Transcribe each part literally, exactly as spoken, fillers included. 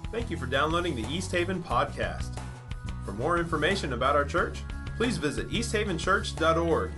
Thank you for downloading the East Haven Podcast. For more information about our church, please visit east haven church dot org.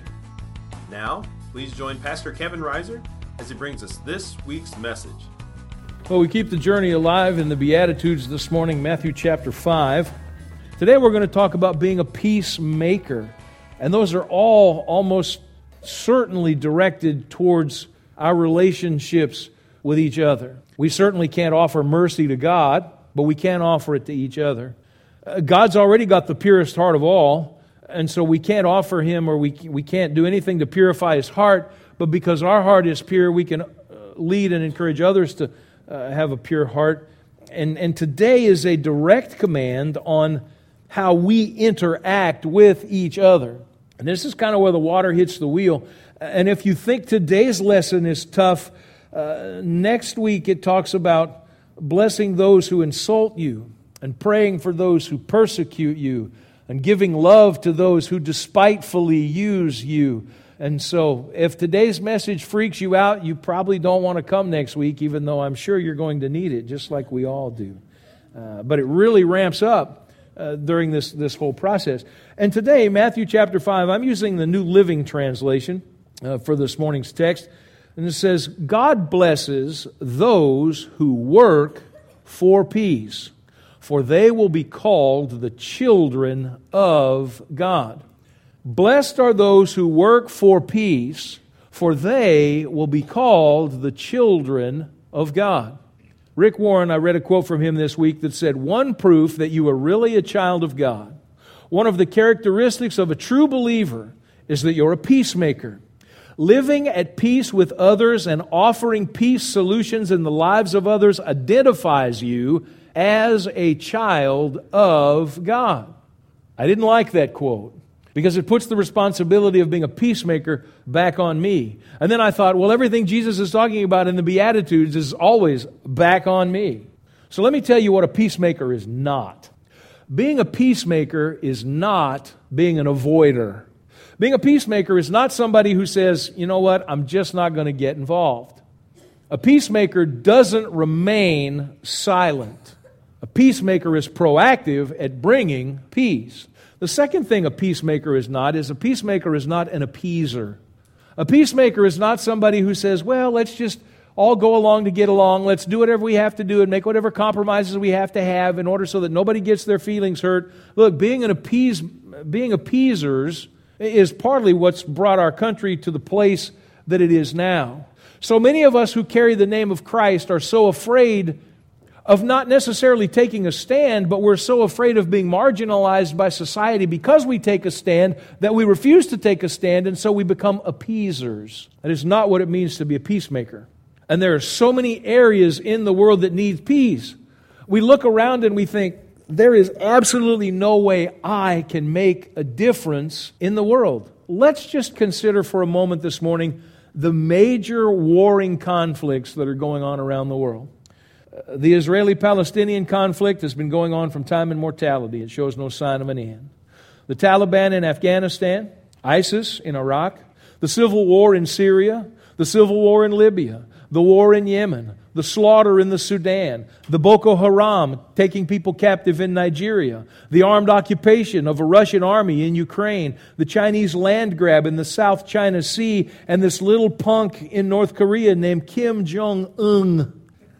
Now, please join Pastor Kevin Reiser as he brings us this week's message. Well, we keep the journey alive in the Beatitudes this morning, Matthew chapter five. Today we're going to talk about being a peacemaker. And those are all almost certainly directed towards our relationships with each other. We certainly can't offer mercy to God, but we can offer it to each other. Uh, God's already got the purest heart of all, and so we can't offer Him or we we can't do anything to purify His heart, but because our heart is pure, we can uh, lead and encourage others to uh, have a pure heart. And, and today is a direct command on how we interact with each other. And this is kind of where the water hits the wheel. And if you think today's lesson is tough, uh, next week it talks about blessing those who insult you, and praying for those who persecute you, and giving love to those who despitefully use you. And so, if today's message freaks you out, you probably don't want to come next week, even though I'm sure you're going to need it, just like we all do. Uh, but it really ramps up uh, during this, this whole process. And today, Matthew chapter five, I'm using the New Living Translation uh, for this morning's text. And it says, God blesses those who work for peace, for they will be called the children of God. Blessed are those who work for peace, for they will be called the children of God. Rick Warren, I read a quote from him this week that said, one proof that you are really a child of God, one of the characteristics of a true believer, is that you're a peacemaker. Living at peace with others and offering peace solutions in the lives of others identifies you as a child of God. I didn't like that quote because it puts the responsibility of being a peacemaker back on me. And then I thought, well, everything Jesus is talking about in the Beatitudes is always back on me. So let me tell you what a peacemaker is not. Being a peacemaker is not being an avoider. Being a peacemaker is not somebody who says, you know what, I'm just not going to get involved. A peacemaker doesn't remain silent. A peacemaker is proactive at bringing peace. The second thing a peacemaker is not is a peacemaker is not an appeaser. A peacemaker is not somebody who says, well, let's just all go along to get along. Let's do whatever we have to do and make whatever compromises we have to have in order so that nobody gets their feelings hurt. Look, being an appease, being appeasers is partly what's brought our country to the place that it is now. So many of us who carry the name of Christ are so afraid of not necessarily taking a stand, but we're so afraid of being marginalized by society because we take a stand that we refuse to take a stand, and so we become appeasers. That is not what it means to be a peacemaker. And there are so many areas in the world that need peace. We look around and we think, there is absolutely no way I can make a difference in the world. Let's just consider for a moment this morning the major warring conflicts that are going on around the world. Uh, the Israeli-Palestinian conflict has been going on from time immortality. It shows no sign of an end. The Taliban in Afghanistan, ISIS in Iraq, the civil war in Syria, the civil war in Libya, the war in Yemen, the slaughter in the Sudan, the Boko Haram taking people captive in Nigeria, the armed occupation of a Russian army in Ukraine, the Chinese land grab in the South China Sea, and this little punk in North Korea named Kim Jong-un.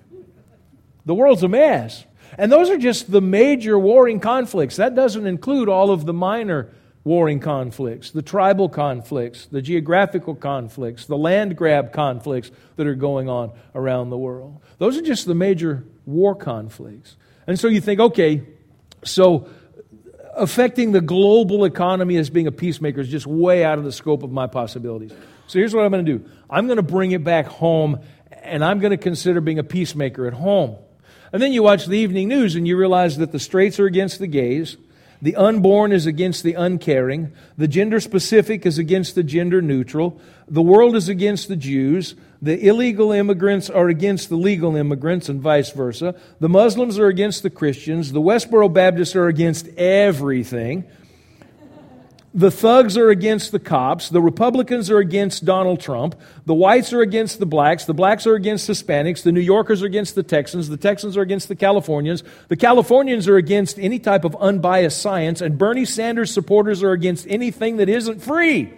The world's a mess. And those are just the major warring conflicts. That doesn't include all of the minor warring conflicts, the tribal conflicts, the geographical conflicts, the land grab conflicts that are going on around the world. Those are just the major war conflicts. And so you think, okay, so affecting the global economy as being a peacemaker is just way out of the scope of my possibilities. So here's what I'm going to do. I'm going to bring it back home, and I'm going to consider being a peacemaker at home. And then you watch the evening news and you realize that the straights are against the gays, the unborn is against the uncaring, the gender specific is against the gender neutral, the world is against the Jews, the illegal immigrants are against the legal immigrants and vice versa, the Muslims are against the Christians, the Westboro Baptists are against everything. The thugs are against the cops. The Republicans are against Donald Trump. The whites are against the blacks. The blacks are against Hispanics. The New Yorkers are against the Texans. The Texans are against the Californians. The Californians are against any type of unbiased science. And Bernie Sanders supporters are against anything that isn't free.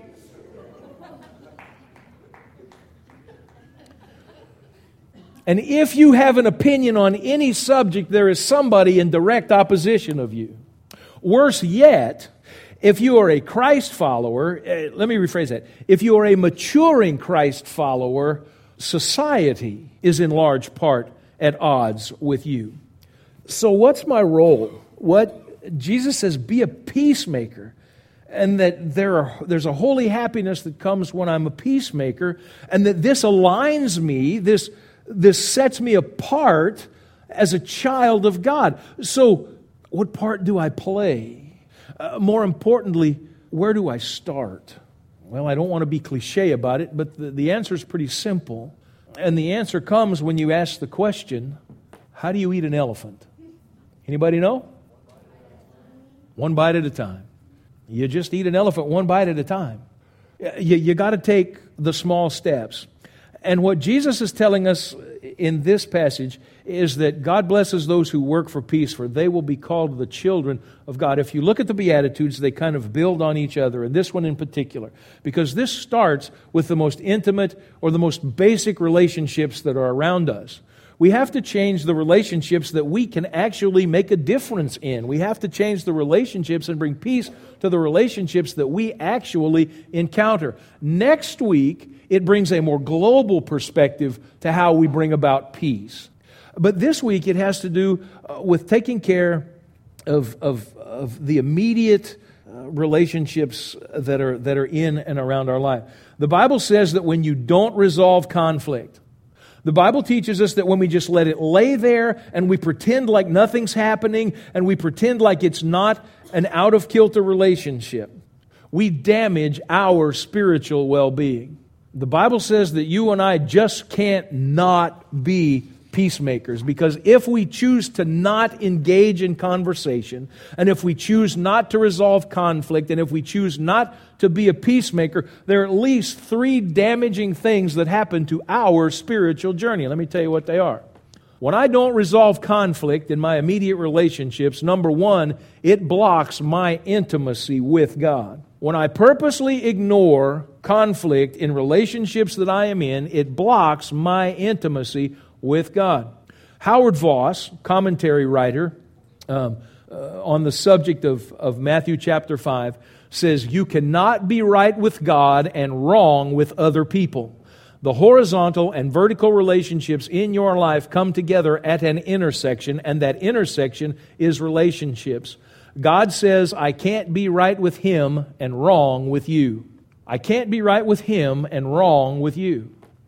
And if you have an opinion on any subject, there is somebody in direct opposition of you. Worse yet, if you are a Christ follower, uh, let me rephrase that. If you are a maturing Christ follower, society is in large part at odds with you. So what's my role? What Jesus says, be a peacemaker. And that there are, there's a holy happiness that comes when I'm a peacemaker. And that this aligns me, this, this sets me apart as a child of God. So what part do I play? Uh, more importantly, where do I start? Well, I don't want to be cliche about it, but the, the answer is pretty simple. And the answer comes when you ask the question, how do you eat an elephant? Anybody know? One bite at a time. You just eat an elephant one bite at a time. You, you got to take the small steps. And what Jesus is telling us in this passage is that God blesses those who work for peace, for they will be called the children of God. If you look at the Beatitudes, they kind of build on each other, and this one in particular, because this starts with the most intimate or the most basic relationships that are around us. We have to change the relationships that we can actually make a difference in. We have to change the relationships and bring peace to the relationships that we actually encounter. Next week, it brings a more global perspective to how we bring about peace. But this week, it has to do uh, with taking care of, of, of the immediate uh, relationships that are, that are in and around our life. The Bible says that when you don't resolve conflict, the Bible teaches us that when we just let it lay there and we pretend like nothing's happening and we pretend like it's not an out-of-kilter relationship, we damage our spiritual well-being. The Bible says that you and I just can't not be peacemakers, because if we choose to not engage in conversation, and if we choose not to resolve conflict, and if we choose not to be a peacemaker, there are at least three damaging things that happen to our spiritual journey. Let me tell you what they are. When I don't resolve conflict in my immediate relationships, number one, it blocks my intimacy with God. When I purposely ignore conflict in relationships that I am in, it blocks my intimacy with God. Howard Voss, commentary writer um, uh, on the subject of, of Matthew chapter five, says, you cannot be right with God and wrong with other people. The horizontal and vertical relationships in your life come together at an intersection, and that intersection is relationships. God says, I can't be right with Him and wrong with you. I can't be right with Him and wrong with you.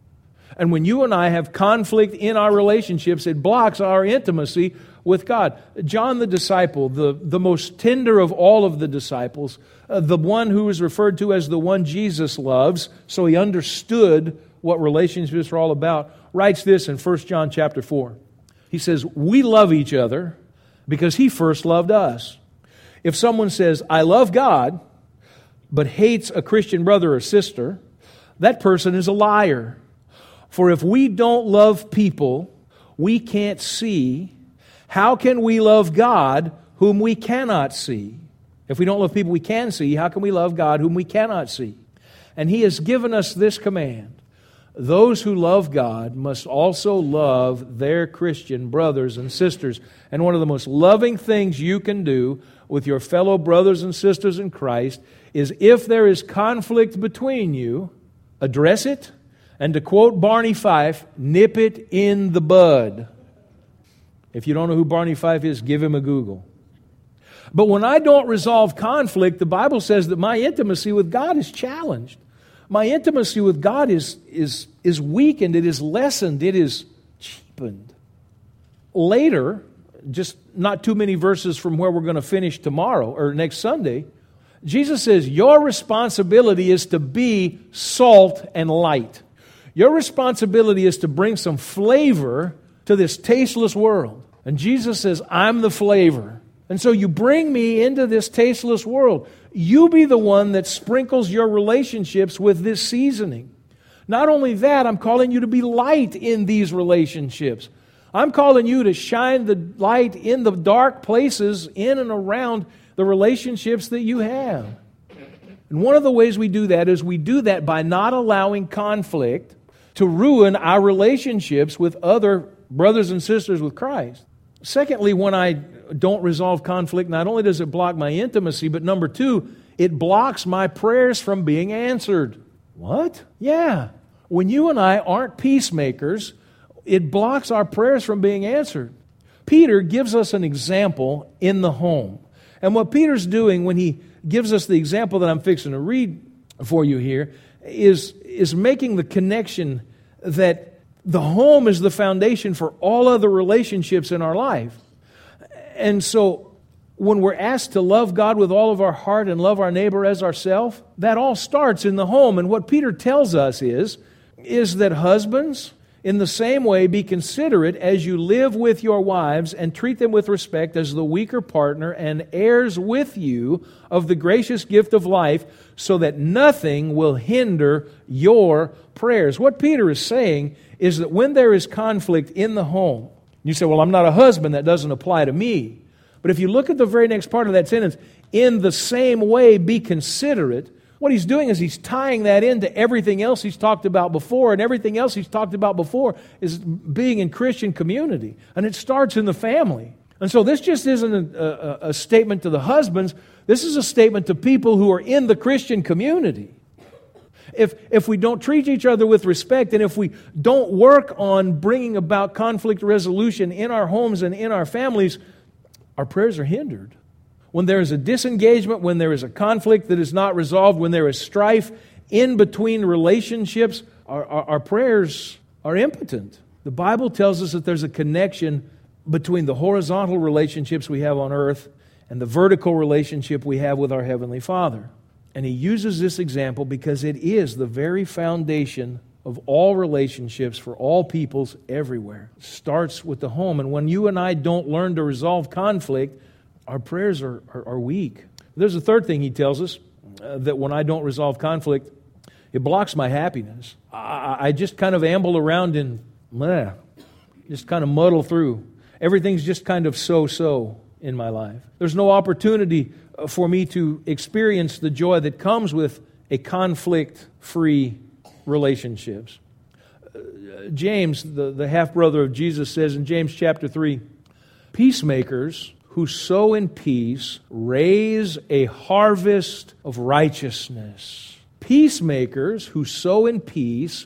And when you and I have conflict in our relationships, it blocks our intimacy with God. John the disciple, the, the most tender of all of the disciples, uh, the one who is referred to as the one Jesus loves, so he understood what relationships are all about, writes this in First John chapter four. He says, we love each other because He first loved us. If someone says, I love God, but hates a Christian brother or sister, that person is a liar. For if we don't love people we can't see, how can we love God whom we cannot see? If we don't love people we can see, how can we love God whom we cannot see? And He has given us this command. Those who love God must also love their Christian brothers and sisters. And one of the most loving things you can do with your fellow brothers and sisters in Christ is, if there is conflict between you, address it. And to quote Barney Fife, nip it in the bud. If you don't know who Barney Fife is, give him a Google. But when I don't resolve conflict, the Bible says that my intimacy with God is challenged. My intimacy with God is, is, is weakened, it is lessened, it is cheapened. Later, just not too many verses from where we're going to finish tomorrow or next Sunday, Jesus says your responsibility is to be salt and light. Your responsibility is to bring some flavor to this tasteless world. And Jesus says, I'm the flavor. And so you bring me into this tasteless world. You be the one that sprinkles your relationships with this seasoning. Not only that, I'm calling you to be light in these relationships. I'm calling you to shine the light in the dark places in and around the relationships that you have. And one of the ways we do that is we do that by not allowing conflict to ruin our relationships with other brothers and sisters with Christ. Secondly, when I don't resolve conflict, not only does it block my intimacy, but number two, it blocks my prayers from being answered. What? Yeah. When you and I aren't peacemakers, it blocks our prayers from being answered. Peter gives us an example in the home. And what Peter's doing when he gives us the example that I'm fixing to read for you here is, is making the connection that the home is the foundation for all other relationships in our life. And so when we're asked to love God with all of our heart and love our neighbor as ourselves, that all starts in the home. And what Peter tells us is, is that husbands, in the same way, be considerate as you live with your wives and treat them with respect as the weaker partner and heirs with you of the gracious gift of life, so that nothing will hinder your prayers. What Peter is saying is that when there is conflict in the home, you say, well, I'm not a husband, that doesn't apply to me. But if you look at the very next part of that sentence, in the same way, be considerate, what he's doing is he's tying that into everything else he's talked about before, and everything else he's talked about before is being in Christian community. And it starts in the family. And so this just isn't a, a, a statement to the husbands. This is a statement to people who are in the Christian community. If, if we don't treat each other with respect, and if we don't work on bringing about conflict resolution in our homes and in our families, our prayers are hindered. When there is a disengagement, when there is a conflict that is not resolved, when there is strife in between relationships, our, our, our prayers are impotent. The Bible tells us that there's a connection between the horizontal relationships we have on earth and the vertical relationship we have with our Heavenly Father. And he uses this example because it is the very foundation of all relationships for all peoples everywhere. It starts with the home. And when you and I don't learn to resolve conflict, our prayers are, are, are weak. There's a third thing he tells us, uh, that when I don't resolve conflict, it blocks my happiness. I, I just kind of amble around and meh, just kind of muddle through. Everything's just kind of so-so in my life. There's no opportunity for me to experience the joy that comes with a conflict-free relationships. Uh, James, the, the half-brother of Jesus, says in James chapter three, peacemakers who sow in peace raise a harvest of righteousness. Peacemakers who sow in peace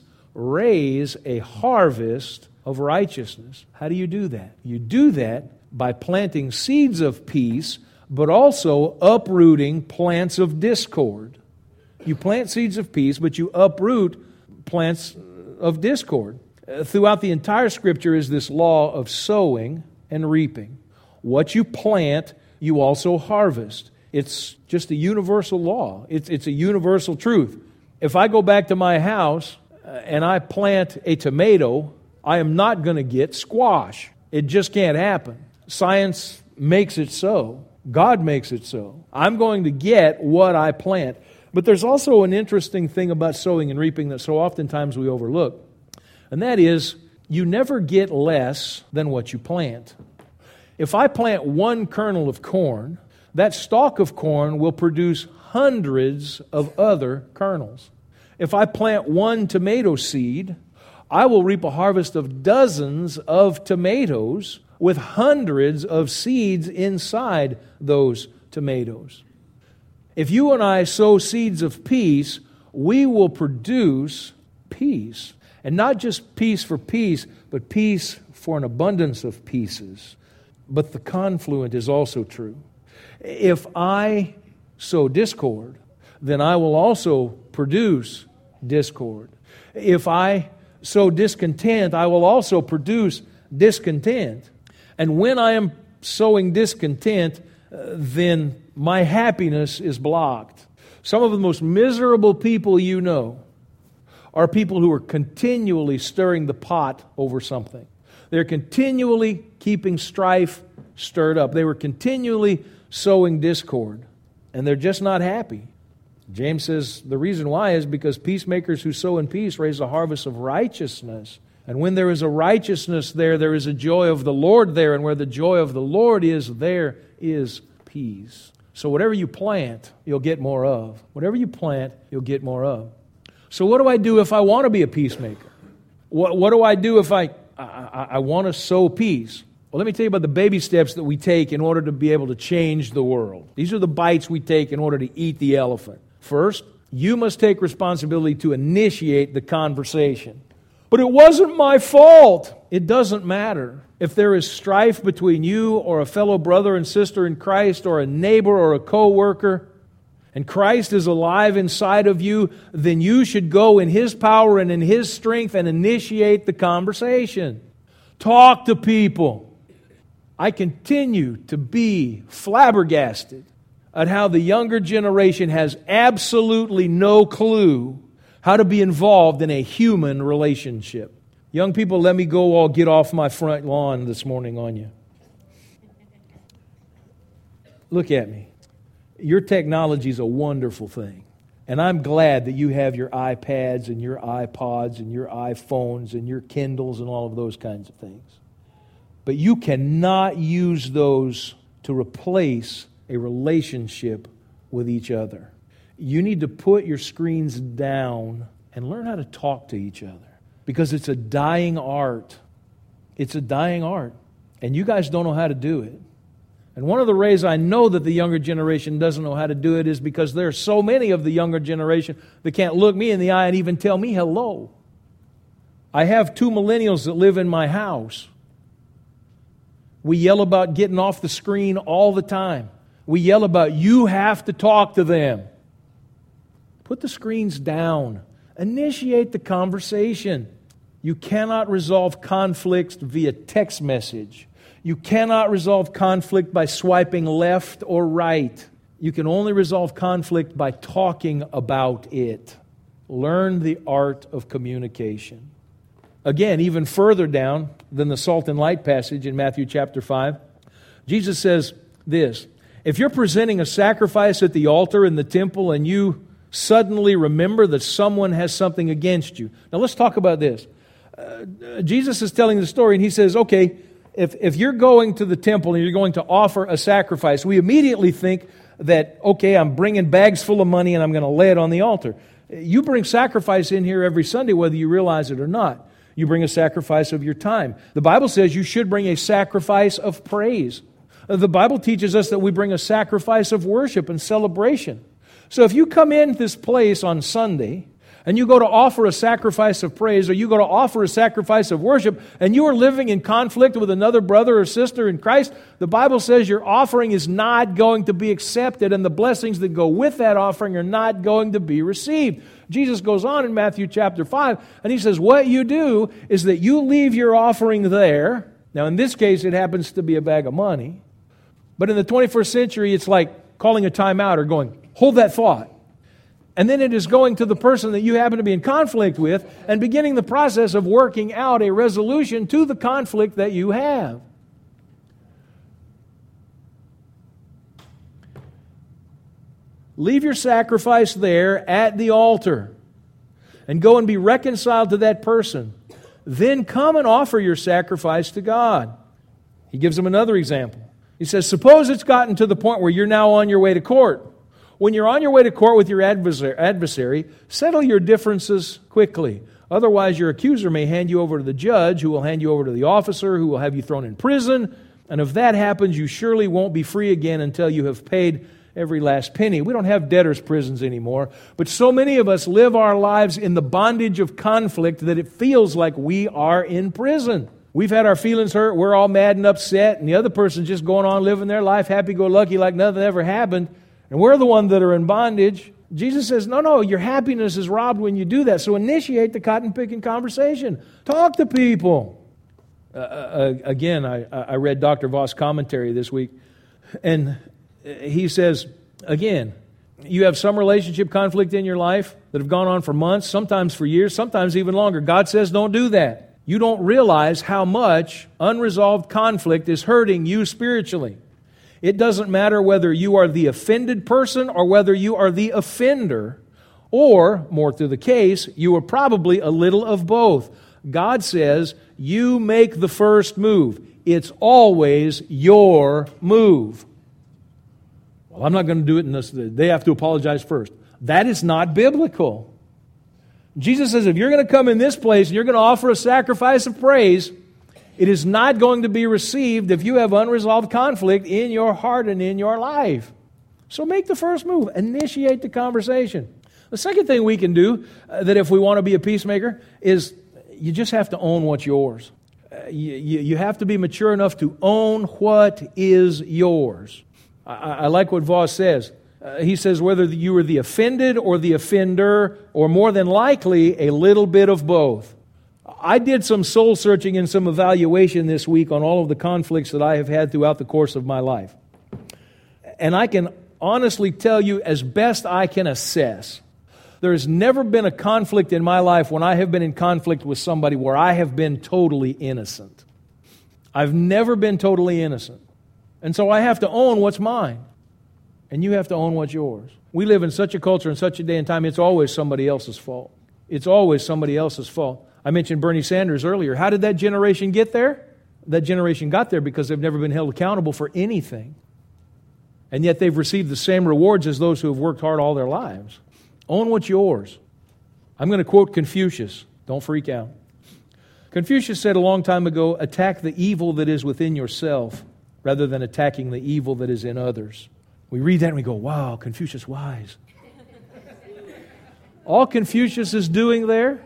raise a harvest of righteousness. How do you do that? You do that by planting seeds of peace, but also uprooting plants of discord. You plant seeds of peace, but you uproot plants of discord. Uh, throughout the entire Scripture is this law of sowing and reaping. What you plant, you also harvest. It's just a universal law. It's, it's a universal truth. If I go back to my house uh, and I plant a tomato, I am not going to get squash. It just can't happen. Science makes it so. God makes it so. I'm going to get what I plant. But there's also an interesting thing about sowing and reaping that so oftentimes we overlook. And that is, you never get less than what you plant. If I plant one kernel of corn, that stalk of corn will produce hundreds of other kernels. If I plant one tomato seed, I will reap a harvest of dozens of tomatoes with hundreds of seeds inside those tomatoes. If you and I sow seeds of peace, we will produce peace. And not just peace for peace, but peace for an abundance of pieces. But the confluent is also true. If I sow discord, then I will also produce discord. If I sow discontent, I will also produce discontent. And when I am sowing discontent, uh, then my happiness is blocked. Some of the most miserable people you know are people who are continually stirring the pot over something. They're continually keeping strife stirred up. They were continually sowing discord, and they're just not happy. James says the reason why is because peacemakers who sow in peace raise a harvest of righteousness. And when there is a righteousness there, there is a joy of the Lord there. And where the joy of the Lord is, there is peace. So whatever you plant, you'll get more of. Whatever you plant, you'll get more of. So what do I do if I want to be a peacemaker? What, what do I do if I, I, I, I want to sow peace? Well, let me tell you about the baby steps that we take in order to be able to change the world. These are the bites we take in order to eat the elephant. First, you must take responsibility to initiate the conversation. But it wasn't my fault. It doesn't matter. If there is strife between you or a fellow brother and sister in Christ or a neighbor or a co-worker, and Christ is alive inside of you, then you should go in His power and in His strength and initiate the conversation. Talk to people. I continue to be flabbergasted at how the younger generation has absolutely no clue how to be involved in a human relationship. Young people, let me go all get off my front lawn this morning on you. Look at me. Your technology is a wonderful thing. And I'm glad that you have your iPads and your iPods and your iPhones and your Kindles and all of those kinds of things. But you cannot use those to replace a relationship with each other. You need to put your screens down and learn how to talk to each other. Because it's a dying art. It's a dying art. And you guys don't know how to do it. And one of the ways I know that the younger generation doesn't know how to do it is because there are so many of the younger generation that can't look me in the eye and even tell me hello. I have two millennials that live in my house. We yell about getting off the screen all the time. We yell about, you have to talk to them. Put the screens down. Initiate the conversation. You cannot resolve conflicts via text message. You cannot resolve conflict by swiping left or right. You can only resolve conflict by talking about it. Learn the art of communication. Again, even further down than the salt and light passage in Matthew chapter five, Jesus says this, if you're presenting a sacrifice at the altar in the temple and you suddenly remember that someone has something against you. Now let's talk about this. Uh, Jesus is telling the story and He says, okay, if, if you're going to the temple and you're going to offer a sacrifice, we immediately think that, okay, I'm bringing bags full of money and I'm going to lay it on the altar. You bring sacrifice in here every Sunday whether you realize it or not. You bring a sacrifice of your time. The Bible says you should bring a sacrifice of praise. The Bible teaches us that we bring a sacrifice of worship and celebration. So if you come in this place on Sunday and you go to offer a sacrifice of praise or you go to offer a sacrifice of worship and you are living in conflict with another brother or sister in Christ, the Bible says your offering is not going to be accepted and the blessings that go with that offering are not going to be received. Jesus goes on in Matthew chapter five and He says what you do is that you leave your offering there. Now in this case it happens to be a bag of money. But in the twenty-first century it's like calling a timeout or going, hold that thought. And then it is going to the person that you happen to be in conflict with and beginning the process of working out a resolution to the conflict that you have. Leave your sacrifice there at the altar and go and be reconciled to that person. Then come and offer your sacrifice to God. He gives them another example. He says, suppose it's gotten to the point where you're now on your way to court. When you're on your way to court with your adversary, settle your differences quickly. Otherwise, your accuser may hand you over to the judge, who will hand you over to the officer, who will have you thrown in prison. And if that happens, you surely won't be free again until you have paid every last penny. We don't have debtors' prisons anymore, but so many of us live our lives in the bondage of conflict that it feels like we are in prison. We've had our feelings hurt, we're all mad and upset, and the other person's just going on living their life happy-go-lucky like nothing ever happened. And we're the ones that are in bondage. Jesus says, no, no, your happiness is robbed when you do that. So initiate the cotton-picking conversation. Talk to people. Uh, uh, again, I, I read Doctor Voss' commentary this week. And he says, again, you have some relationship conflict in your life that have gone on for months, sometimes for years, sometimes even longer. God says don't do that. you don't realize how much unresolved conflict is hurting you spiritually. It doesn't matter whether you are the offended person or whether you are the offender, or, more to the case, you are probably a little of both. God says, you make the first move. It's always your move. Well, I'm not going to do it in this. They have to apologize first. That is not biblical. Jesus says, if you're going to come in this place and you're going to offer a sacrifice of praise, it is not going to be received if you have unresolved conflict in your heart and in your life. So make the first move. Initiate the conversation. The second thing we can do, uh, that if we want to be a peacemaker, is you just have to own what's yours. Uh, you, you have to be mature enough to own what is yours. I, I like what Voss says. Uh, he says whether you are the offended or the offender, or more than likely a little bit of both. I did some soul searching and some evaluation this week on all of the conflicts that I have had throughout the course of my life. And I can honestly tell you, as best I can assess, there has never been a conflict in my life when I have been in conflict with somebody where I have been totally innocent. I've never been totally innocent. And so I have to own what's mine. And you have to own what's yours. We live in such a culture and such a day and time, it's always somebody else's fault. It's always somebody else's fault. I mentioned Bernie Sanders earlier. How did that generation get there? That generation got there because they've never been held accountable for anything. And yet they've received the same rewards as those who have worked hard all their lives. Own what's yours. I'm going to quote Confucius. Don't freak out. Confucius said a long time ago, attack the evil that is within yourself rather than attacking the evil that is in others. We read that and we go, wow, Confucius wise. All Confucius is doing there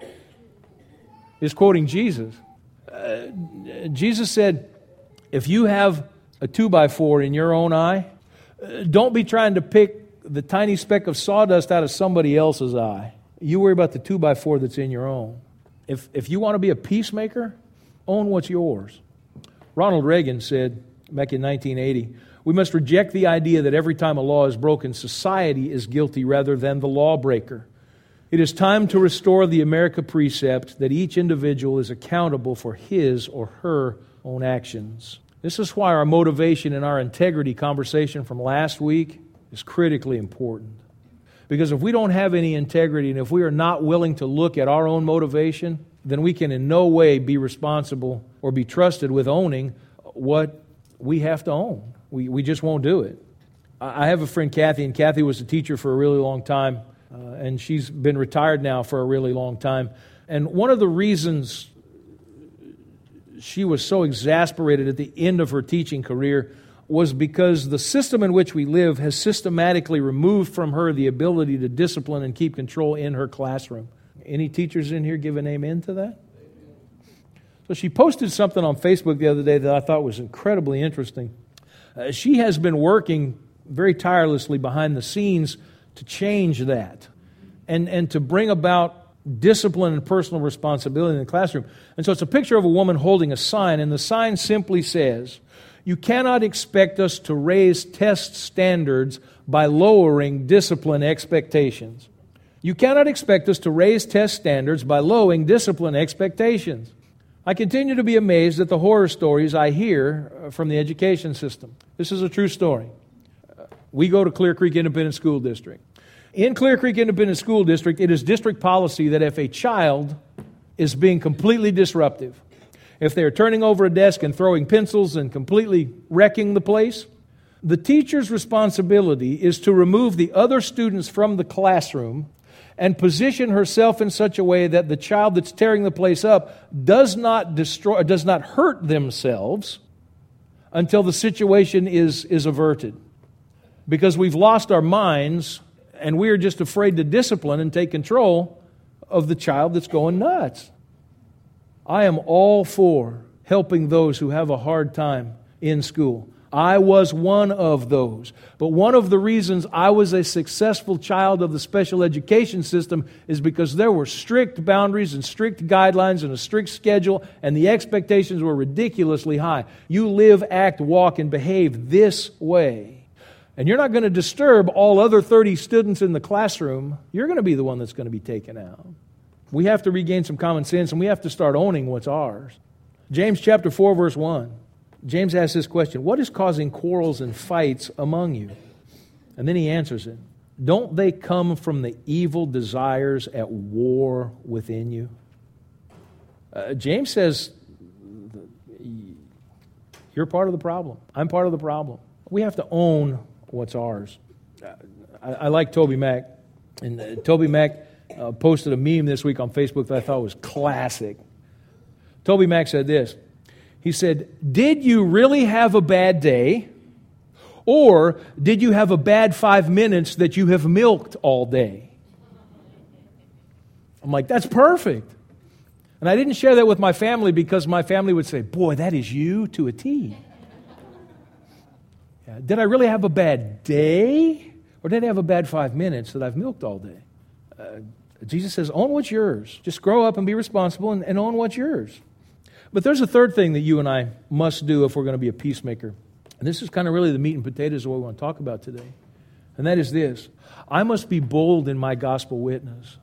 is quoting Jesus. Uh, Jesus said, if you have a two by four in your own eye, uh, don't be trying to pick the tiny speck of sawdust out of somebody else's eye. You worry about the two by four that's in your own. If if you want to be a peacemaker, own what's yours. Ronald Reagan said back in nineteen eighty, we must reject the idea that every time a law is broken, society is guilty rather than the lawbreaker. It is time to restore the America precept that each individual is accountable for his or her own actions. This is why our motivation and our integrity conversation from last week is critically important. Because if we don't have any integrity and if we are not willing to look at our own motivation, then we can in no way be responsible or be trusted with owning what we have to own. We we just won't do it. I have a friend, Kathy, and Kathy was a teacher for a really long time, uh, and she's been retired now for a really long time. And one of the reasons she was so exasperated at the end of her teaching career was because the system in which we live has systematically removed from her the ability to discipline and keep control in her classroom. Any teachers in here give an amen to that? So she posted something on Facebook the other day that I thought was incredibly interesting. Uh, she has been working very tirelessly behind the scenes to change that and, and to bring about discipline and personal responsibility in the classroom. And so it's a picture of a woman holding a sign, and the sign simply says, you cannot expect us to raise test standards by lowering discipline expectations. You cannot expect us to raise test standards by lowering discipline expectations. I continue to be amazed at the horror stories I hear from the education system. This is a true story. We go to Clear Creek Independent School District. In Clear Creek Independent School District, it is district policy that if a child is being completely disruptive, if they're turning over a desk and throwing pencils and completely wrecking the place, the teacher's responsibility is to remove the other students from the classroom and position herself in such a way that the child that's tearing the place up does not destroy, does not hurt themselves until the situation is, is averted. Because we've lost our minds and we're just afraid to discipline and take control of the child that's going nuts. I am all for helping those who have a hard time in school. I was one of those. But one of the reasons I was a successful child of the special education system is because there were strict boundaries and strict guidelines and a strict schedule, and the expectations were ridiculously high. You live, act, walk, and behave this way. And you're not going to disturb all other thirty students in the classroom. You're going to be the one that's going to be taken out. We have to regain some common sense, and we have to start owning what's ours. James chapter four, verse one. James asks this question, what is causing quarrels and fights among you? And then he answers it. Don't they come from the evil desires at war within you? Uh, James says, you're part of the problem. I'm part of the problem. We have to own what's ours. I, I like Toby Mac. And uh, Toby Mac uh, posted a meme this week on Facebook that I thought was classic. Toby Mac said this. He said, did you really have a bad day? Or did you have a bad five minutes that you have milked all day? I'm like, that's perfect. And I didn't share that with my family because my family would say, boy, that is you to a T. Yeah, did I really have a bad day? Or did I have a bad five minutes that I've milked all day? Uh, Jesus says, own what's yours. Just grow up and be responsible and, and own what's yours. But there's a third thing that you and I must do if we're going to be a peacemaker. And this is kind of really the meat and potatoes of what we want to talk about today. And that is this. I must be bold in my gospel witness.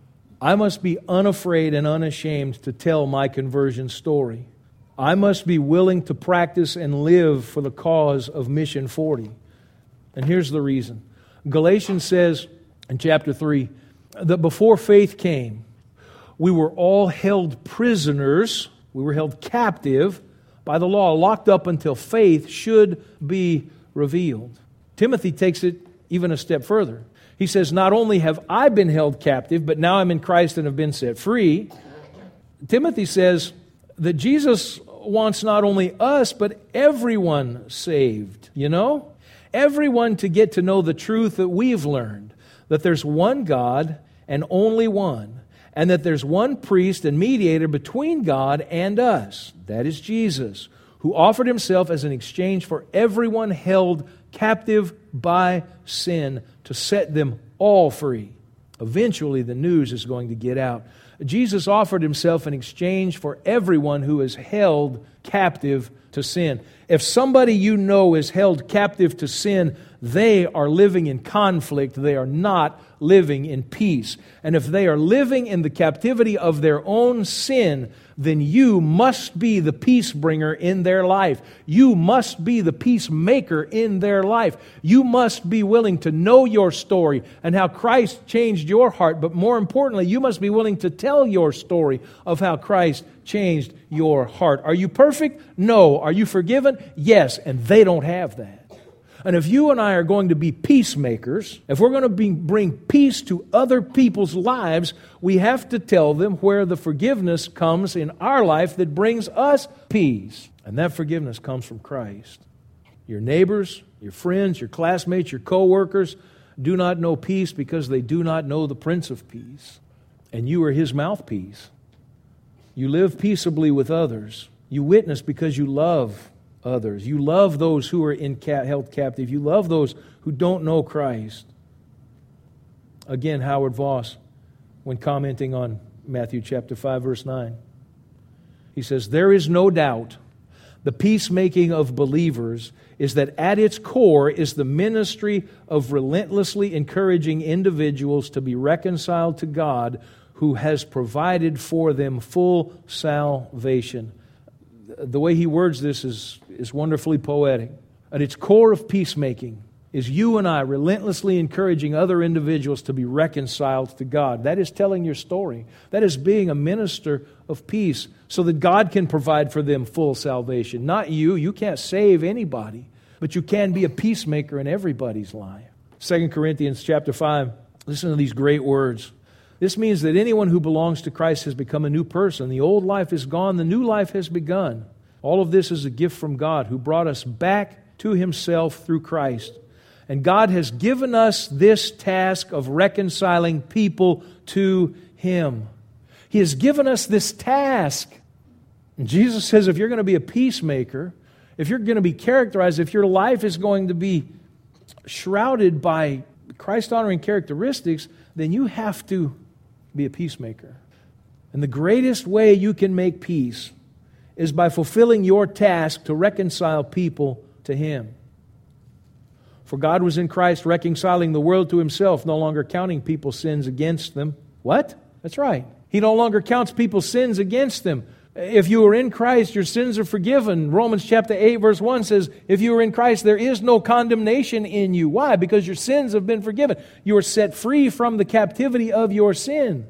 I must be unafraid and unashamed to tell my conversion story. I must be willing to practice and live for the cause of Mission forty. And here's the reason. Galatians says in chapter three that before faith came, we were all held prisoners. We were held captive by the law, locked up until faith should be revealed. Timothy takes it even a step further. He says, not only have I been held captive, but now I'm in Christ and have been set free. Timothy says that Jesus wants not only us, but everyone saved, you know? Everyone to get to know the truth that we've learned, that there's one God and only one, and that there's one priest and mediator between God and us. That is Jesus, who offered himself as an exchange for everyone held captive by sin to set them all free. Eventually, the news is going to get out. Jesus offered himself in exchange for everyone who is held captive to sin. If somebody you know is held captive to sin, they are living in conflict. They are not living in peace. And if they are living in the captivity of their own sin, then you must be the peace bringer in their life. You must be the peacemaker in their life. You must be willing to know your story and how Christ changed your heart. But more importantly, you must be willing to tell your story of how Christ changed your heart. Are you perfect? No. Are you forgiven? Yes. And they don't have that. And if you and I are going to be peacemakers, if we're going to be, bring peace to other people's lives, we have to tell them where the forgiveness comes in our life that brings us peace. And that forgiveness comes from Christ. Your neighbors, your friends, your classmates, your co-workers do not know peace because they do not know the Prince of Peace. And you are His mouthpiece. You live peaceably with others. You witness because you love others. You love those who are in ca- held captive. You love those who don't know Christ. Again, Howard Voss, when commenting on Matthew chapter five, verse nine, he says, there is no doubt the peacemaking of believers is that at its core is the ministry of relentlessly encouraging individuals to be reconciled to God, who has provided for them full salvation. The way he words this is, is wonderfully poetic. At its core of peacemaking is you and I relentlessly encouraging other individuals to be reconciled to God. That is telling your story. That is being a minister of peace so that God can provide for them full salvation. Not you. You can't save anybody, but you can be a peacemaker in everybody's life. Second Corinthians chapter five, listen to these great words. This means that anyone who belongs to Christ has become a new person. The old life is gone, the new life has begun. All of this is a gift from God, who brought us back to Himself through Christ. And God has given us this task of reconciling people to Him. He has given us this task. And Jesus says if you're going to be a peacemaker, if you're going to be characterized, if your life is going to be shrouded by Christ-honoring characteristics, then you have to be a peacemaker. And the greatest way you can make peace is by fulfilling your task to reconcile people to Him. For God was in Christ reconciling the world to Himself, no longer counting people's sins against them. What? That's right. He no longer counts people's sins against them. If you are in Christ, your sins are forgiven. Romans chapter eight, verse one says, if you are in Christ, there is no condemnation in you. Why? Because your sins have been forgiven. You are set free from the captivity of your sin.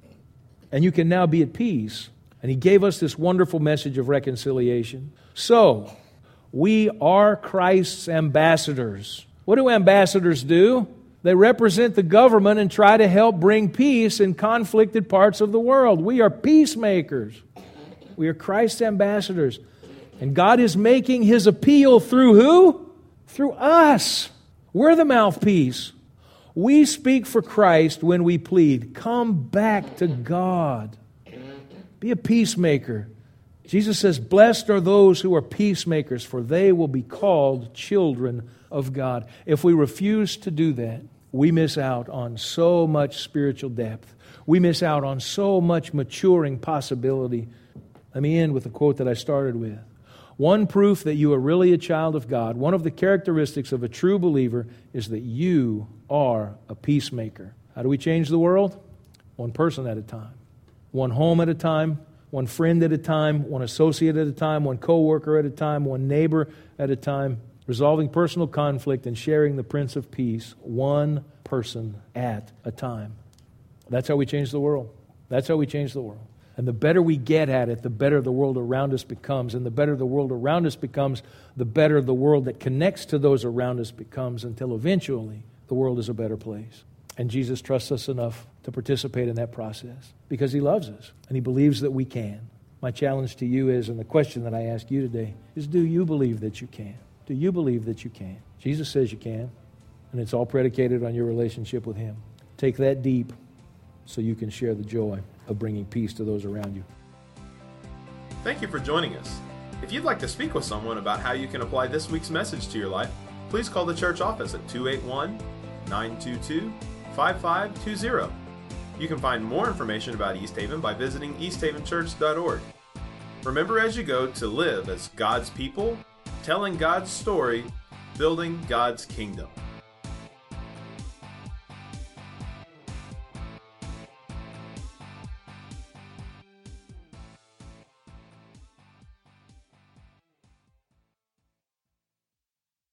And you can now be at peace. And He gave us this wonderful message of reconciliation. So, we are Christ's ambassadors. What do ambassadors do? They represent the government and try to help bring peace in conflicted parts of the world. We are peacemakers. We are Christ's ambassadors. And God is making His appeal through who? Through us. We're the mouthpiece. We speak for Christ when we plead, come back to God. Be a peacemaker. Jesus says, blessed are those who are peacemakers, for they will be called children of God. If we refuse to do that, we miss out on so much spiritual depth. We miss out on so much maturing possibility. Let me end with a quote that I started with. One proof that you are really a child of God, one of the characteristics of a true believer, is that you are a peacemaker. How do we change the world? One person at a time. One home at a time. One friend at a time. One associate at a time. One coworker at a time. One neighbor at a time. Resolving personal conflict and sharing the Prince of Peace. One person at a time. That's how we change the world. That's how we change the world. And the better we get at it, the better the world around us becomes. And the better the world around us becomes, the better the world that connects to those around us becomes, until eventually the world is a better place. And Jesus trusts us enough to participate in that process because He loves us and He believes that we can. My challenge to you is, and the question that I ask you today, is do you believe that you can? Do you believe that you can? Jesus says you can, and it's all predicated on your relationship with Him. Take that deep so you can share the joy of bringing peace to those around you. Thank you for joining us. If you'd like to speak with someone about how you can apply this week's message to your life, please call the church office at two eight one, nine two two, five five two zero. You can find more information about East Haven by visiting east haven church dot org. Remember as you go to live as God's people, telling God's story, building God's kingdom.